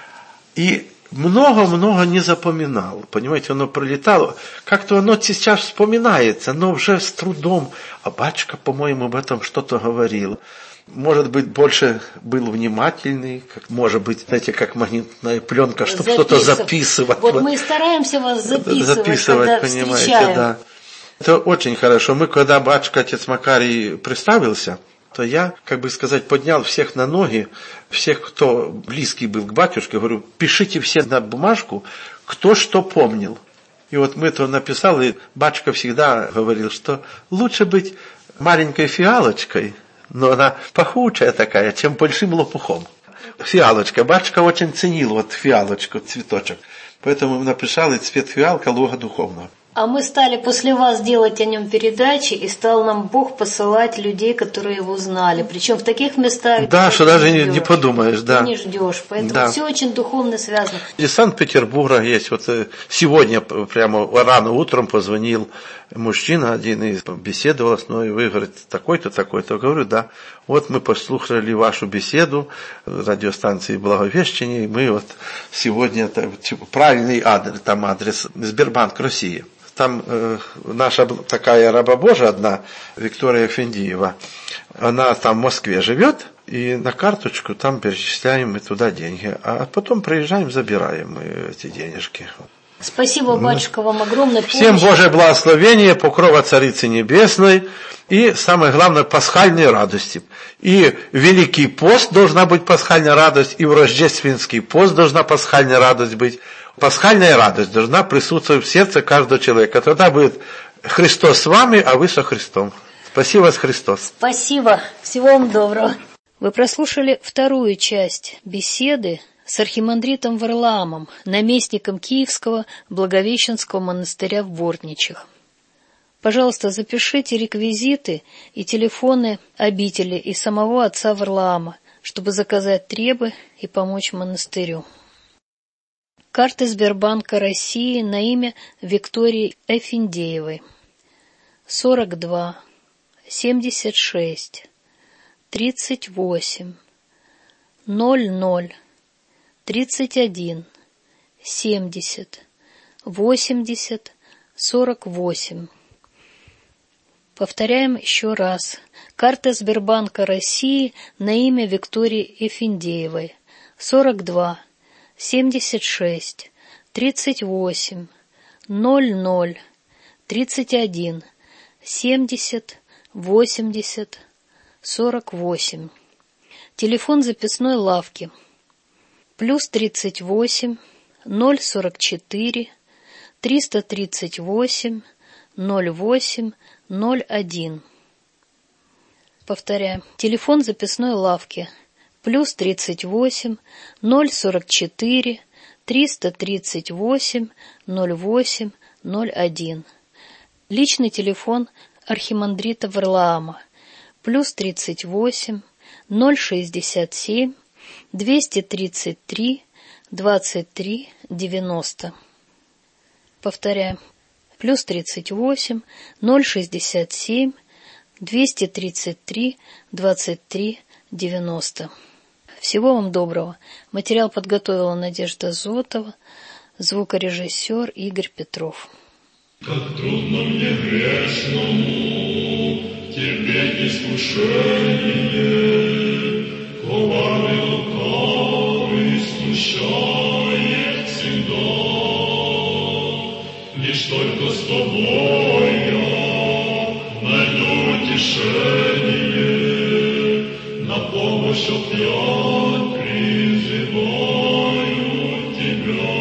И много-много не запоминал, понимаете, оно пролетало. Как-то оно сейчас вспоминается, но уже с трудом. А батюшка, по-моему, об этом что-то говорил. Может быть, больше был внимательный, как, может быть, знаете, как магнитная пленка, чтобы что-то записывать. Вот, вот мы стараемся вас записывать, записывать, когда понимаете, встречаем. Да. Это очень хорошо. Мы, когда батюшка, отец Макарий, представился, то я, как бы сказать, поднял всех на ноги, всех, кто близкий был к батюшке, говорю, пишите все на бумажку, кто что помнил. И вот мы это написали, и батюшка всегда говорил, что лучше быть маленькой фиалочкой, но она пахучая такая, чем большим лопухом. Фиалочка. Батюшка очень ценил вот фиалочку, цветочек. Поэтому мы написали цвет фиалка луга духовного. А мы стали после вас делать о нем передачи, и стал нам Бог посылать людей, которые его знали. Причем в таких местах... Да, что даже не, не подумаешь. Да. Ты не ждешь. Поэтому да. Все очень духовно связано. Из Санкт-Петербурга есть. Вот сегодня прямо рано утром позвонил мужчина один и беседовал с мной. Вы, говорит, такой-то, такой-то. Говорю, да. Вот мы послушали вашу беседу радиостанции Благовещения, и мы вот сегодня, типа, правильный адрес, там адрес Сбербанк России. Там э, наша такая раба Божия одна, Виктория Фендиева, она там в Москве живет, и на карточку там перечисляем мы туда деньги, а потом приезжаем, забираем мы эти денежки. Спасибо, батюшка, вам огромное. Всем Божие благословение, покрова Царицы Небесной и, самое главное, пасхальной радости. И Великий пост должна быть пасхальная радость, и в Рождественский пост должна пасхальная радость быть. Пасхальная радость должна присутствовать в сердце каждого человека. Тогда будет Христос с вами, а вы со Христом. Спасибо, Христос. Спасибо. Всего вам доброго. Вы прослушали вторую часть беседы с архимандритом Варлаамом, наместником Киевского Благовещенского монастыря в Бортничах. Пожалуйста, запишите реквизиты и телефоны обители и самого отца Варлаама, чтобы заказать требы и помочь монастырю. Карты Сбербанка России на имя Виктории Эфиндеевой. сорок два, семьдесят шесть, тридцать восемь, ноль ноль, тридцать один, семьдесят, восемьдесят, сорок восемь. Повторяем еще раз. Карта Сбербанка России на имя Виктории Эфиндеевой. сорок два, семьдесят шесть, тридцать восемь, ноль ноль, тридцать один, семьдесят, восемьдесят, сорок восемь. Телефон записной лавки. Плюс тридцать восемь, ноль сорок четыре, триста тридцать восемь, ноль восемь, ноль один. Повторяю. Телефон записной лавки. Плюс тридцать восемь, ноль сорок четыре, триста тридцать восемь, ноль восемь, ноль один. Личный телефон архимандрита Варлаама. Плюс тридцать восемь, ноль шестьдесят семь, двести тридцать три, двадцать три, девяносто. Повторяю. Плюс тридцать восемь, ноль шестьдесят семь, двести тридцать три, двадцать три, девяносто. Всего вам доброго. Материал подготовила Надежда Зотова, звукорежиссер Игорь Петров. Как трудно мне грешному терпеть искушение, коварный лукавый смущает всегда. Лишь только с тобой я найду утешение, на помощь от я призываю тебя.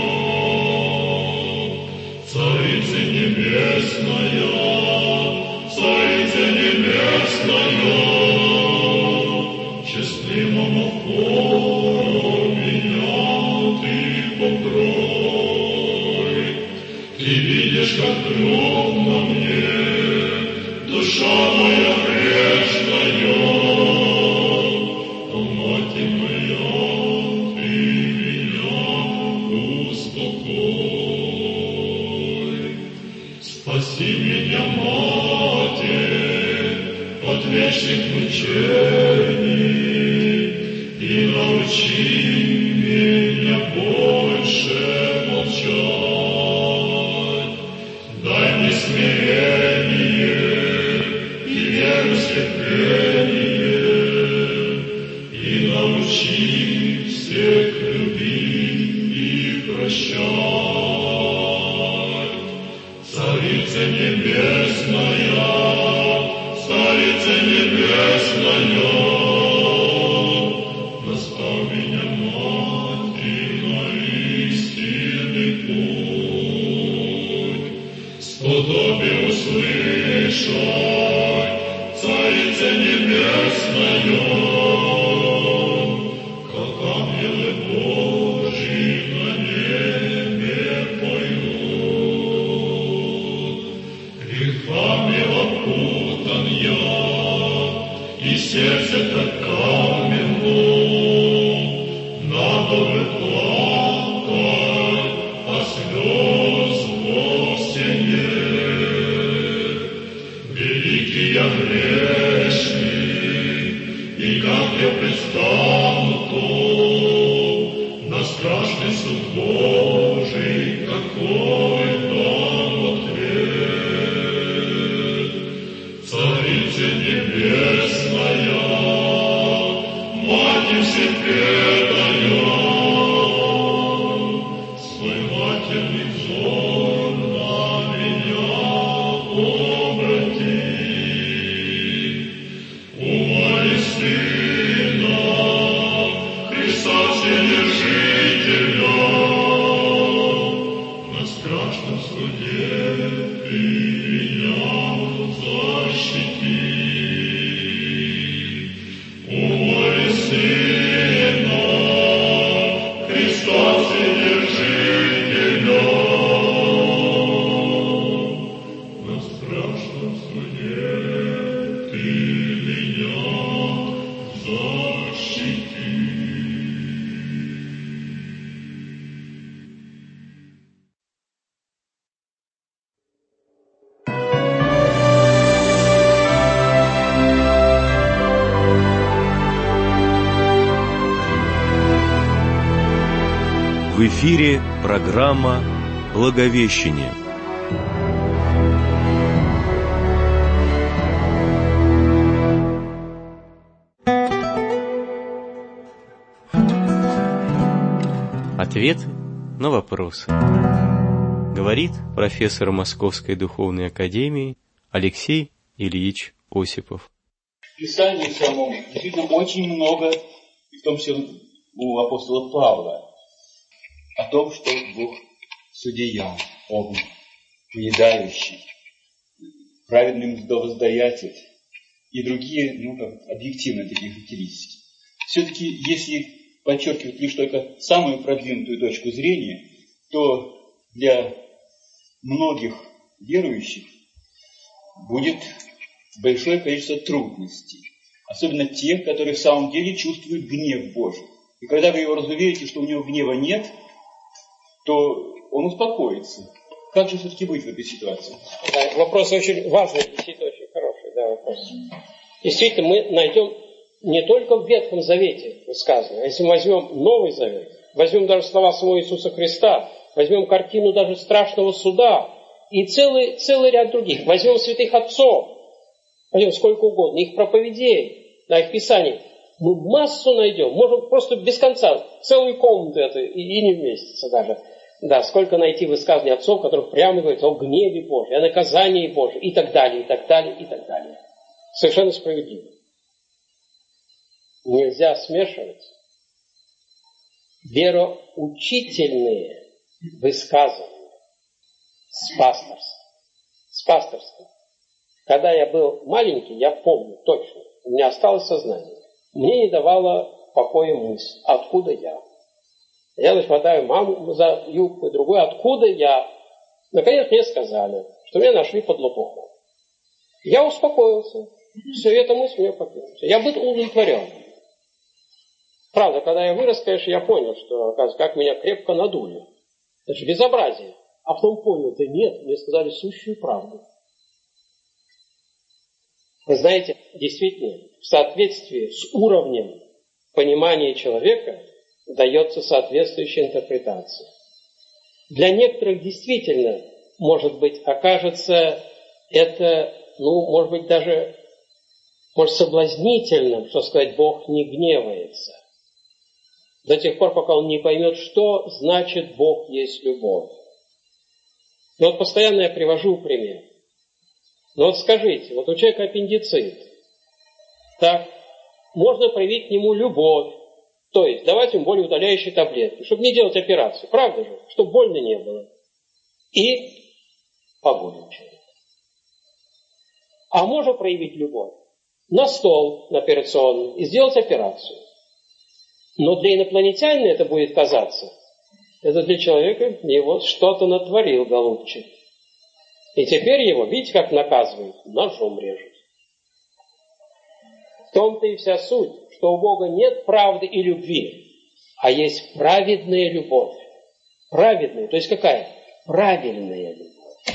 Царица небесная, Царица небесная, честным омофором меня ты покрой. Ты видишь, как трудно мне, душа моя грешна. вечных мучений, и научи меня больше молчать. Дай мне смирение и веру терпение, и научи всех любить и прощать. Царица небесная, Царица небесная, наставь меня, Матерь, на истинный путь. Сподоби услышать, Царица небесная, как ангелы Божьи на небе поют. Грехами опутан я, и сердце так каменно, надо бы плакать, а слез вовсе нет. Великий я грешный, и как я предстану то на страшный суд Божий, какой там ответ. Царица небесная, Матерь всепредная, свой матерный взор на меня обрати. Умоли Сына, Христа Вседержителя, на страшном суде Ты меня защити. Умоли Сына, Христа Вседержителя, на страшном суде Ты меня защити. В эфире программа «Благовещение». Ответ на вопросы. Говорит профессор Московской духовной академии Алексей Ильич Осипов. В Писании самом действительно очень много, и в том числе у апостола Павла, о том, что Бог судья, Он уедающий, праведным воздаятель и другие, ну, как объективные такие характеристики. Все-таки, если подчеркивать лишь только самую продвинутую точку зрения, то для многих верующих будет большое количество трудностей, особенно тех, которые в самом деле чувствуют гнев Божий. И когда вы его разуверите, что у него гнева нет, то он успокоится. Как же все-таки быть в этой ситуации? Да, вопрос очень важный, действительно очень хороший, да, вопрос. Действительно, мы найдем не только в Ветхом Завете сказано, а если мы возьмем Новый Завет, возьмем даже слова самого Иисуса Христа, возьмем картину даже страшного суда и целый, целый ряд других, возьмем святых отцов, возьмем сколько угодно, их проповедей, да, их писаний, мы массу найдем, можем просто без конца, целые комнаты это и, и не вместится даже. Да, сколько найти высказаний отцов, которые прямо говорят о гневе Божьем, о наказании Божьем и так далее, и так далее, и так далее. Совершенно справедливо. Нельзя смешивать вероучительные высказывания с пасторством. С пасторством. Когда я был маленький, я помню точно, у меня осталось сознание. Мне не давала покоя мысль, откуда я. Я, значит, хватаю маму за юбку, и другой, откуда я. Наконец мне сказали, что меня нашли под лопухом. Я успокоился. Все, эта мысль меня покинула. Я был удовлетворен. Правда, когда я вырос, конечно, я понял, что, оказывается, как меня крепко надули. Это же безобразие. А потом понял, да нет, мне сказали сущую правду. Вы знаете, действительно, в соответствии с уровнем понимания человека дается соответствующая интерпретация. Для некоторых действительно, может быть, окажется это, ну, может быть, даже может, соблазнительным, что сказать, Бог не гневается. До тех пор, пока он не поймет, что значит Бог есть любовь. Но вот постоянно я привожу пример. Но вот скажите, вот у человека аппендицит, так, можно проявить к нему любовь, то есть давать ему болеутоляющие таблетки, чтобы не делать операцию, правда же, чтобы больно не было. И погубить человека. А можно проявить любовь на стол, на операционный, и сделать операцию. Но для инопланетянина это будет казаться, это для человека его что-то натворил, голубчик. И теперь его, видите, как наказывают, ножом режут. В том-то и вся суть, что у Бога нет правды и любви, а есть праведная любовь. Праведная, то есть какая? Правильная любовь.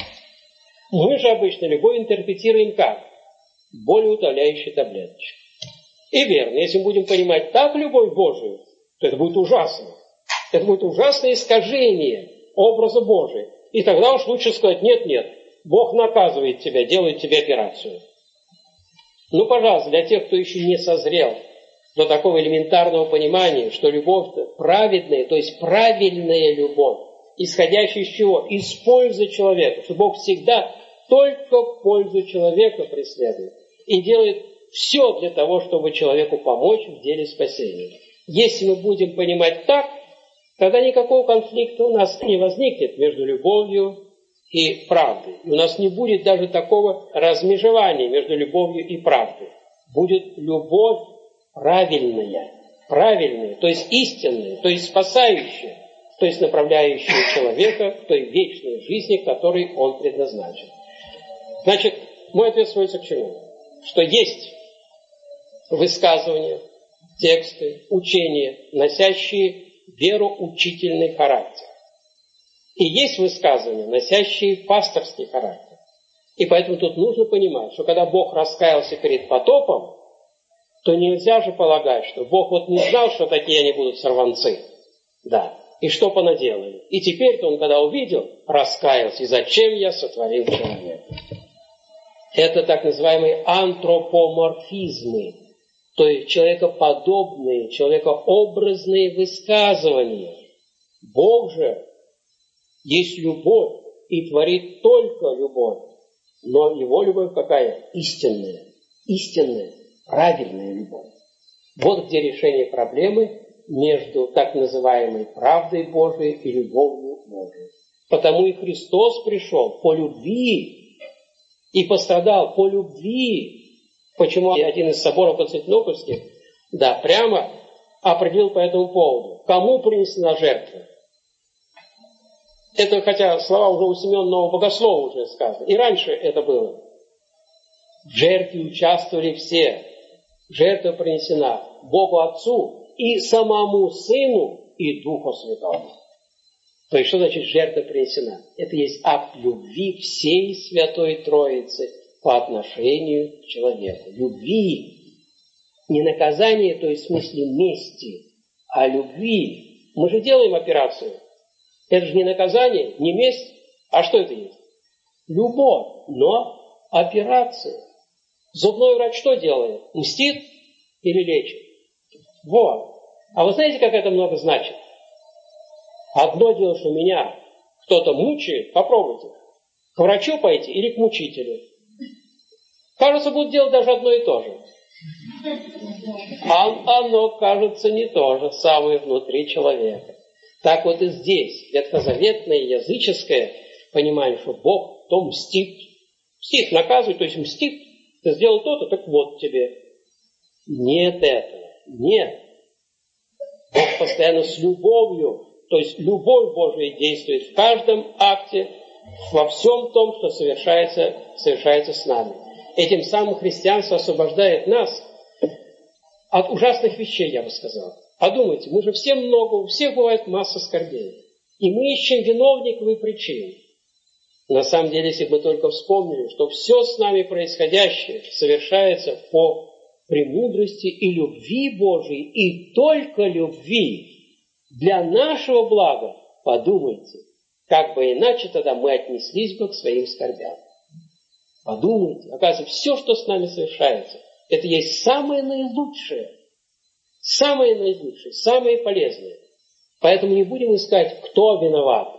Мы же обычно любовь интерпретируем как? Болеутоляющие таблеточки. И верно, если мы будем понимать так любовь Божию, то это будет ужасно. Это будет ужасное искажение образа Божия. И тогда уж лучше сказать, нет-нет, Бог наказывает тебя, делает тебе операцию. Ну, пожалуйста, для тех, кто еще не созрел до такого элементарного понимания, что любовь-то праведная, то есть правильная любовь, исходящая из чего? Из пользы человека, что Бог всегда только пользу человека преследует и делает все для того, чтобы человеку помочь в деле спасения. Если мы будем понимать так, тогда никакого конфликта у нас не возникнет между любовью и правдой. И у нас не будет даже такого размежевания между любовью и правдой. Будет любовь правильная, правильная, то есть истинная, то есть спасающая, то есть направляющая человека к той вечной жизни, к которой он предназначен. Значит, мой ответ сводится к чему? Что есть высказывания, тексты, учения, носящие вероучительный характер. И есть высказывания, носящие пасторский характер. И поэтому тут нужно понимать, что когда Бог раскаялся перед потопом, то нельзя же полагать, что Бог вот не знал, что такие они будут сорванцы. Да. И что понаделали. И теперь-то он, когда увидел, раскаялся. И зачем я сотворил человека? Это так называемые антропоморфизмы. То есть человекоподобные, человекообразные высказывания. Бог же есть любовь и творит только любовь. Но его любовь какая? Истинная. Истинная, правильная любовь. Вот где решение проблемы между так называемой правдой Божией и любовью Божией. Потому и Христос пришел по любви и пострадал по любви. Почему один из соборов константинопольских, да, прямо определил по этому поводу, кому принесена жертва. Это, хотя слова уже у Симеона Богослова уже сказаны, и раньше это было. В жертве участвовали все. Жертва принесена Богу Отцу и самому Сыну и Духу Святому. То есть, что значит жертва принесена? Это есть акт любви всей Святой Троицы по отношению к человеку. Любви. Не наказание, то есть в смысле мести, а любви. Мы же делаем операцию. Это же не наказание, не месть. А что это есть? Любовь, но операция. Зубной врач что делает? Мстит или лечит? Вот. А вы знаете, как это много значит? Одно дело, что меня кто-то мучает, попробуйте. К врачу пойти или к мучителю? Кажется, будут делать даже одно и то же. А оно, кажется, не то же самое внутри человека. Так вот и здесь, ветхозаветное, языческое понимание, что Бог то мстит. Мстит, наказывает, то есть мстит. Ты сделал то-то, так вот тебе. Нет этого. Нет. Бог постоянно с любовью. То есть любовь Божия действует в каждом акте, во всем том, что совершается, совершается с нами. Этим самым христианство освобождает нас от ужасных вещей, я бы сказал. А думайте, мы же все много, у всех бывает масса скорбей. И мы ищем виновников и причин. На самом деле, если бы мы только вспомнили, что все с нами происходящее совершается по премудрости и любви Божией, и только любви для нашего блага, подумайте, как бы иначе тогда мы отнеслись бы к своим скорбям. Подумайте, оказывается, все, что с нами совершается, это есть самое наилучшее, самое наилучшее, самое полезное. Поэтому не будем искать, кто виноват.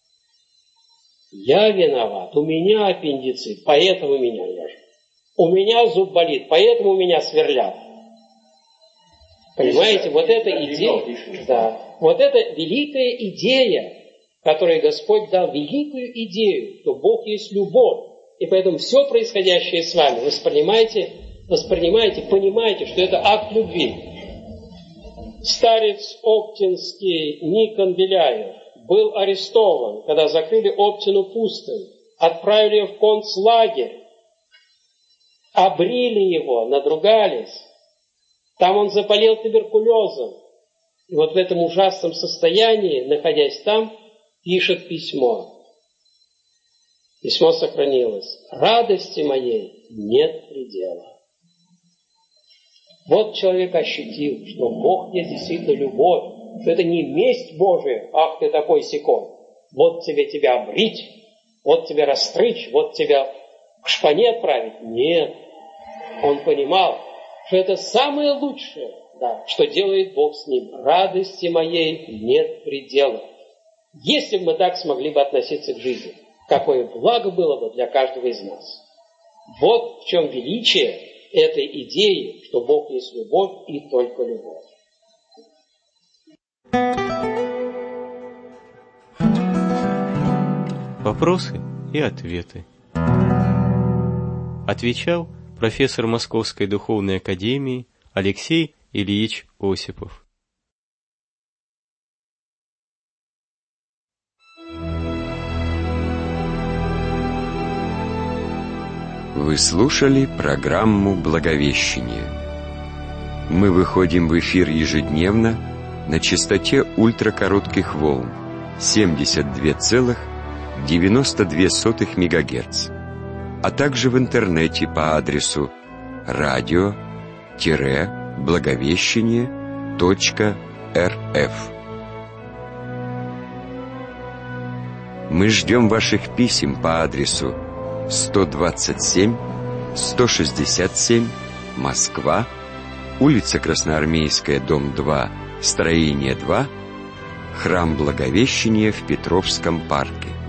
Я виноват, у меня аппендицит, поэтому меня режут. У меня зуб болит, поэтому меня сверлят. Понимаете, вот эта идея, да, вот эта великая идея, которую Господь дал, великую идею, что Бог есть любовь, и поэтому все происходящее с вами воспринимайте, воспринимайте, понимаете, что это акт любви. Старец оптинский Никон Беляев был арестован, когда закрыли Оптину пустынь, отправили его в концлагерь, обрили его, надругались. Там он заболел туберкулезом. И вот в этом ужасном состоянии, находясь там, пишет письмо. Письмо сохранилось. «Радости моей нет предела». Вот человек ощутил, что Бог есть действительно любовь, что это не месть Божия, ах ты такой сякой, вот тебе тебя обрить, вот тебя расстричь, вот тебя к шпане отправить. Нет, он понимал, что это самое лучшее, да, что делает Бог с ним. Радости моей нет предела. Если бы мы так смогли бы относиться к жизни, какое благо было бы для каждого из нас. Вот в чем величие этой идеи, что Бог есть любовь и только любовь. Вопросы и ответы. Отвечал профессор Московской духовной академии Алексей Ильич Осипов. Вы слушали программу «Благовещение». Мы выходим в эфир ежедневно на частоте ультракоротких волн семьдесят два целых девяносто две сотых мегагерц, а также в интернете по адресу радио благовещение точка эр эф. Мы ждем ваших писем по адресу сто двадцать семь сто шестьдесят семь, Москва, улица Красноармейская, дом два, строение два, храм Благовещения в Петровском парке.